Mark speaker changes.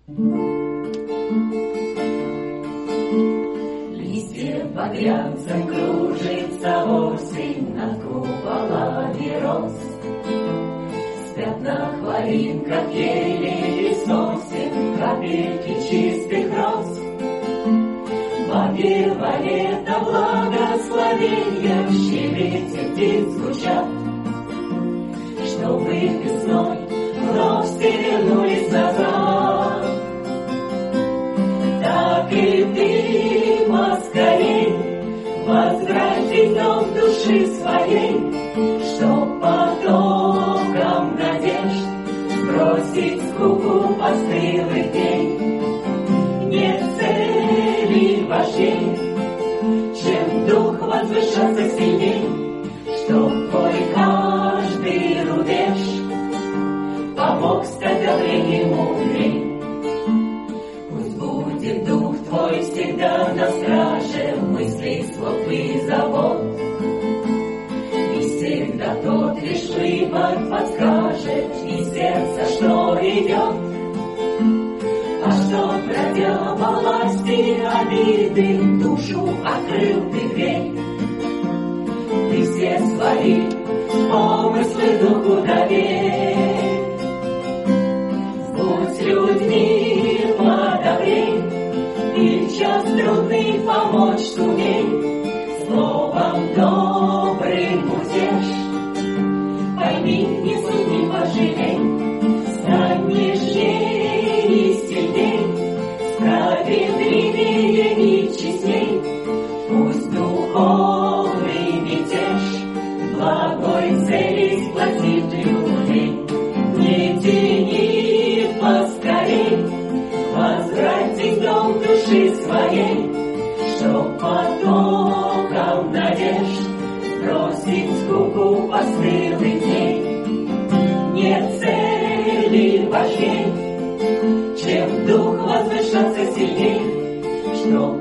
Speaker 1: Листья багрянца кружится осень над куполами роз. Спят на хвоинках ели и сосен капельки чистых роз. Могила лета благословенья в щебете птиц звучат, чтобы весной вновь вернулись назад. Так и ты поскорей возврати дом души своей, чтоб потоком надежд бросить скуку постылых дней. Нет цели важней, чем дух возвышаться сильней, чтоб твой каждый рубеж помог стать давлением мудрей. Пусть будет дух твой всегда на страже мыслей, слов и забот, и всегда тот лишь выбор подскажет из сердца, что идет. А что бродя во власти обиды, душу открыл ты дверь. Ты все свои помыслы духу доверь. Будь людьми подобрей, и в час трудный помочь сумей. Словом добрым утешь, пойми, не суд, не пожалей. Стань нежней и сильней, справедливее и честней. Пусть духовный мятеж благой цели сплотит людей. Не тяни поскорей, возврати дом души своей, чтоб потоком надежд бросить скуку постылых дней. Нет цели важней, чем дух возвышаться сильней, чтоб